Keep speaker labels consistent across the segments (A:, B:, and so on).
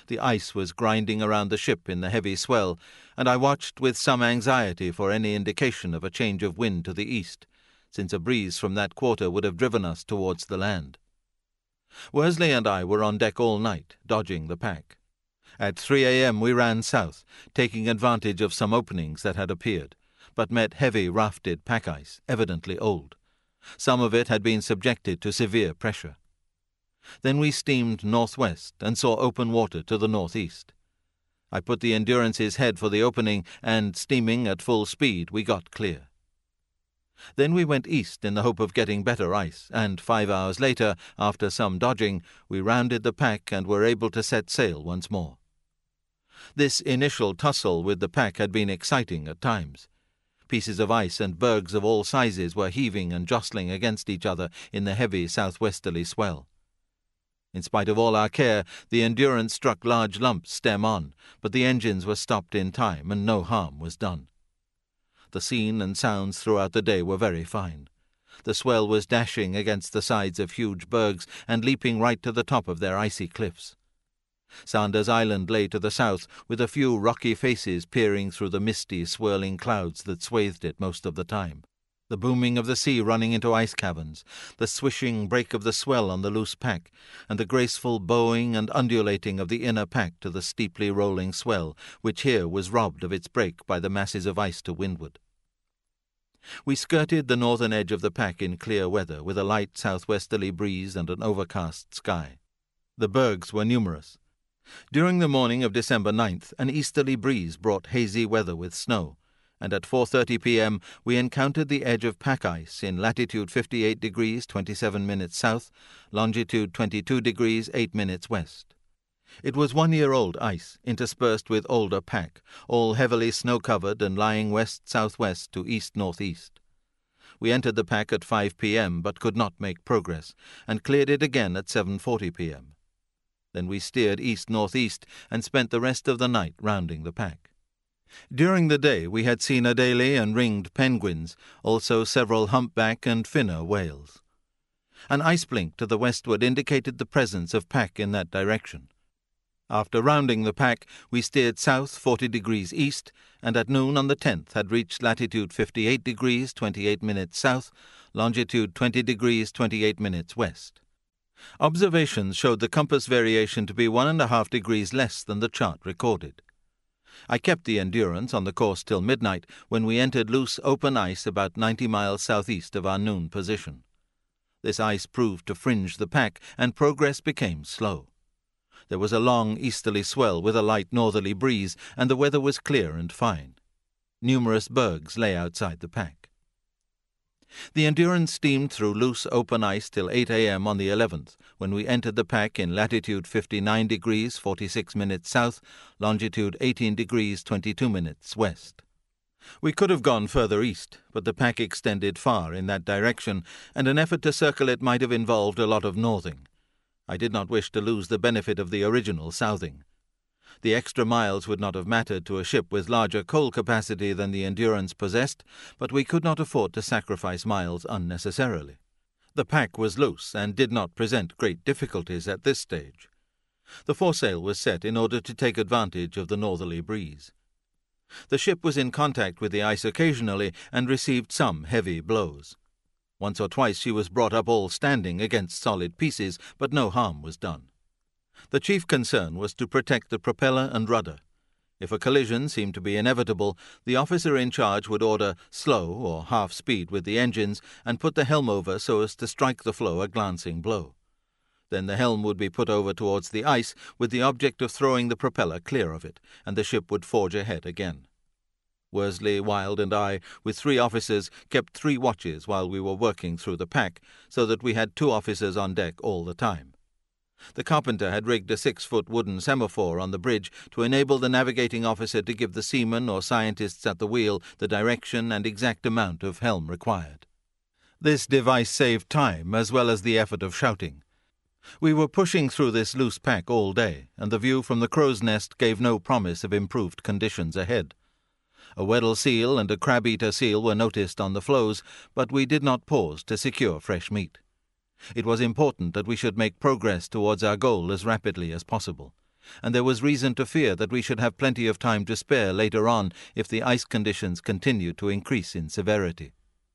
A: The ice was grinding around the ship in the heavy swell, and I watched with some anxiety for any indication of a change of wind to the east, since a breeze from that quarter would have driven us towards the land. Worsley and I were on deck all night, dodging the pack. At 3 a.m. we ran south, taking advantage of some openings that had appeared, but met heavy rafted pack ice, evidently old. Some of it had been subjected to severe pressure. Then we steamed northwest and saw open water to the northeast. I put the Endurance's head for the opening, and, steaming at full speed, we got clear. Then we went east in the hope of getting better ice, and 5 hours later, after some dodging, we rounded the pack and were able to set sail once more. This initial tussle with the pack had been exciting at times. Pieces of ice and bergs of all sizes were heaving and jostling against each other in the heavy southwesterly swell. In spite of all our care, the Endurance struck large lumps stem on, but the engines were stopped in time and no harm was done. The scene and sounds throughout the day were very fine. The swell was dashing against the sides of huge bergs and leaping right to the top of their icy cliffs. Sanders Island lay to the south, with a few rocky faces peering through the misty, swirling clouds that swathed it most of the time. The booming of the sea running into ice caverns, the swishing break of the swell on the loose pack, and the graceful bowing and undulating of the inner pack to the steeply rolling swell, which here was robbed of its break by the masses of ice to windward. We skirted the northern edge of the pack in clear weather, with a light southwesterly breeze and an overcast sky. The bergs were numerous. During the morning of December 9th, an easterly breeze brought hazy weather with snow, and at 4:30 p.m. we encountered the edge of pack ice in latitude 58 degrees 27 minutes south, longitude 22 degrees 8 minutes west. It was 1-year-old ice, interspersed with older pack, all heavily snow-covered and lying west-southwest to east-northeast. We entered the pack at 5 p.m. but could not make progress, and cleared it again at 7:40 p.m. Then we steered east-northeast and spent the rest of the night rounding the pack. During the day we had seen Adelie and ringed penguins, also several humpback and finner whales. An ice blink to the westward indicated the presence of pack in that direction. After rounding the pack, we steered south 40 degrees east, and at noon on the 10th had reached latitude 58 degrees 28 minutes south, longitude 20 degrees 28 minutes west. Observations showed the compass variation to be 1.5 degrees less than the chart recorded. I kept the Endurance on the course till midnight, when we entered loose open ice about 90 miles southeast of our noon position. This ice proved to fringe the pack, and progress became slow. There was a long easterly swell with a light northerly breeze, and the weather was clear and fine. Numerous bergs lay outside the pack. The Endurance steamed through loose open ice till 8 a.m. on the 11th, when we entered the pack in latitude 59 degrees 46 minutes south, longitude 18 degrees 22 minutes west. We could have gone further east, but the pack extended far in that direction, and an effort to circle it might have involved a lot of northing. I did not wish to lose the benefit of the original southing. The extra miles would not have mattered to a ship with larger coal capacity than the Endurance possessed, but we could not afford to sacrifice miles unnecessarily. The pack was loose and did not present great difficulties at this stage. The foresail was set in order to take advantage of the northerly breeze. The ship was in contact with the ice occasionally and received some heavy blows. Once or twice she was brought up all standing against solid pieces, but no harm was done. The chief concern was to protect the propeller and rudder. If a collision seemed to be inevitable, the officer in charge would order slow or half speed with the engines and put the helm over so as to strike the floe a glancing blow. Then the helm would be put over towards the ice with the object of throwing the propeller clear of it, and the ship would forge ahead again. Worsley, Wild, and I, with 3 officers, kept 3 watches while we were working through the pack, so that we had 2 officers on deck all the time. The carpenter had rigged a 6-foot wooden semaphore on the bridge to enable the navigating officer to give the seamen or scientists at the wheel the direction and exact amount of helm required. This device saved time as well as the effort of shouting. We were pushing through this loose pack all day, and the view from the crow's nest gave no promise of improved conditions ahead. A Weddell seal and a crab-eater seal were noticed on the floes, but we did not pause to secure fresh meat. It was important that we should make progress towards our goal as rapidly as possible. and there was reason to fear that we should have plenty of time to spare later on if the ice conditions continued to increase in severity.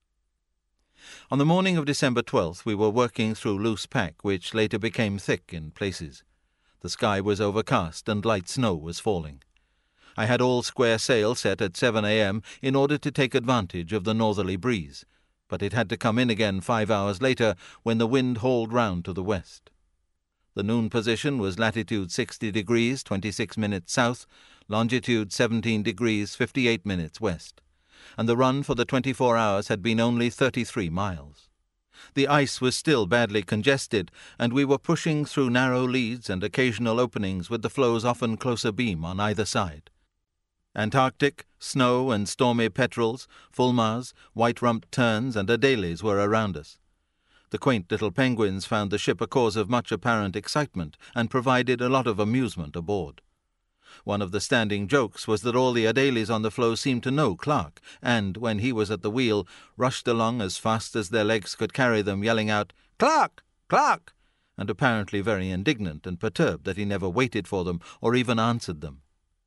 A: On the morning of December 12th we were working through loose pack, which later became thick in places. The sky was overcast and light snow was falling. I had all square sail set at 7 a.m. in order to take advantage of the northerly breeze, but it had to come in again 5 hours later when the wind hauled round to the west. The noon position was latitude 60 degrees 26 minutes south, longitude 17 degrees 58 minutes west, and the run for the 24 hours had been only 33 miles. The ice was still badly congested, and we were pushing through narrow leads and occasional openings with the floes often close abeam on either side. Antarctic, snow and stormy petrels, fulmars, white-rumped terns and adelies were around us. The quaint little penguins found the ship a cause of much apparent excitement and provided a lot of amusement aboard. One of the standing jokes was that all the adelies on the floe seemed to know Clark, and, when he was at the wheel, rushed along as fast as their legs could carry them, yelling out, "Clark! Clark!" and apparently very indignant and perturbed that he never waited for them or even answered them.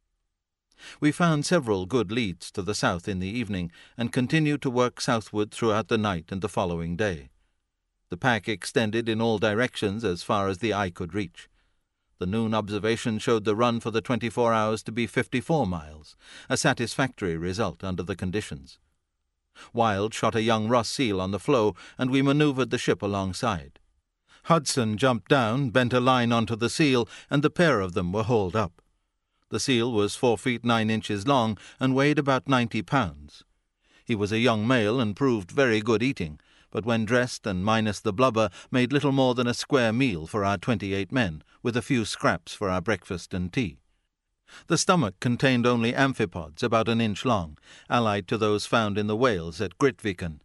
A: We found several good leads to the south in the evening, and continued to work southward throughout the night and the following day. The pack extended in all directions as far as the eye could reach. The noon observation showed the run for the 24 hours to be 54 miles, a satisfactory result under the conditions. Wild shot a young Ross seal on the floe, and we manoeuvred the ship alongside. Hudson jumped down, bent a line onto the seal, and the pair of them were hauled up. The seal was 4 feet 9 inches long and weighed about 90 pounds. He was a young male and proved very good eating, but when dressed and minus the blubber made little more than a square meal for our 28 men, with a few scraps for our breakfast and tea. The stomach contained only amphipods about an inch long, allied to those found in the whales at Grytviken.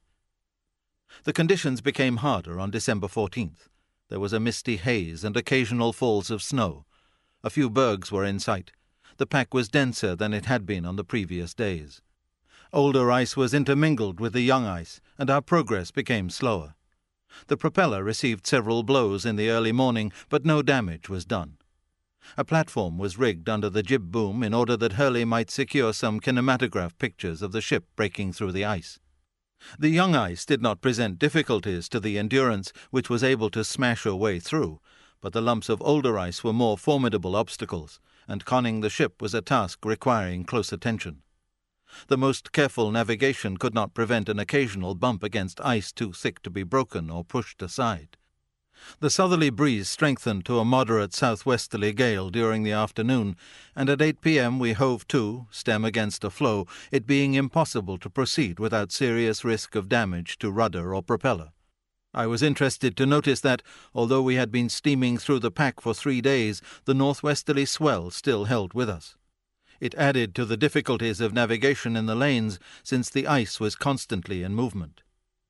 A: The conditions became harder on December 14th. There was a misty haze and occasional falls of snow. A few bergs were in sight. The pack was denser than it had been on the previous days. Older ice was intermingled with the young ice, and our progress became slower. The propeller received several blows in the early morning, but no damage was done. A platform was rigged under the jib boom in order that Hurley might secure some kinematograph pictures of the ship breaking through the ice. The young ice did not present difficulties to the Endurance, which was able to smash her way through, but the lumps of older ice were more formidable obstacles, and conning the ship was a task requiring close attention. The most careful navigation could not prevent an occasional bump against ice too thick to be broken or pushed aside. The southerly breeze strengthened to a moderate southwesterly gale during the afternoon, and at 8 p.m. we hove to, stem against a floe, it being impossible to proceed without serious risk of damage to rudder or propeller. I was interested to notice that, although we had been steaming through the pack for 3 days, the northwesterly swell still held with us. It added to the difficulties of navigation in the lanes, since the ice was constantly in movement.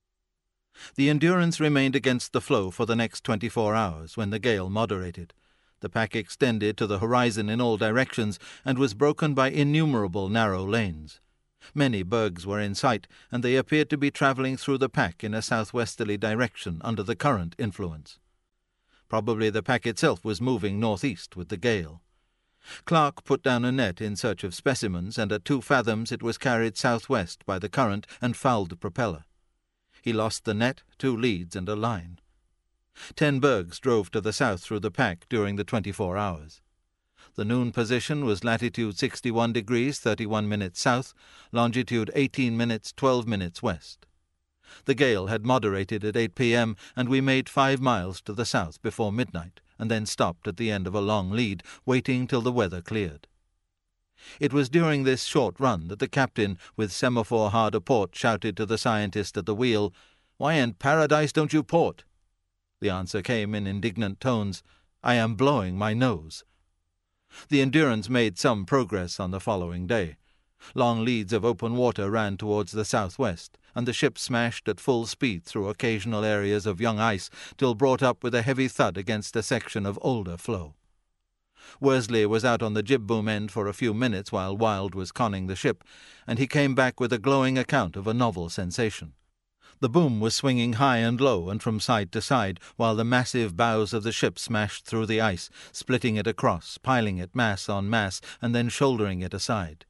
A: The Endurance remained against the floe for the next 24 hours, when the gale moderated. The pack extended to the horizon in all directions, and was broken by innumerable narrow lanes. Many bergs were in sight, and they appeared to be travelling through the pack in a southwesterly direction under the current influence. Probably the pack itself was moving northeast with the gale. Clark put down a net in search of specimens, and at 2 fathoms it was carried southwest by the current and fouled the propeller. He lost the net, 2 leads, and a line. 10 bergs drove to the south through the pack during the 24 hours. The noon position was latitude 61 degrees 31 minutes south, longitude 18 minutes 12 minutes west. The gale had moderated at 8 p.m., and we made 5 miles to the south before midnight, and then stopped at the end of a long lead, waiting till the weather cleared. It was during this short run that the captain, with semaphore hard a port, shouted to the scientist at the wheel, "Why in paradise don't you port?" The answer came in indignant tones, "I am blowing my nose." The Endurance made some progress on the following day. Long leads of open water ran towards the southwest, and the ship smashed at full speed through occasional areas of young ice till brought up with a heavy thud against a section of older floe. Worsley was out on the jib-boom end for a few minutes while Wild was conning the ship, and he came back with a glowing account of a novel sensation. The boom was swinging high and low and from side to side, while the massive bows of the ship smashed through the ice, splitting it across, piling it mass on mass, and then shouldering it aside.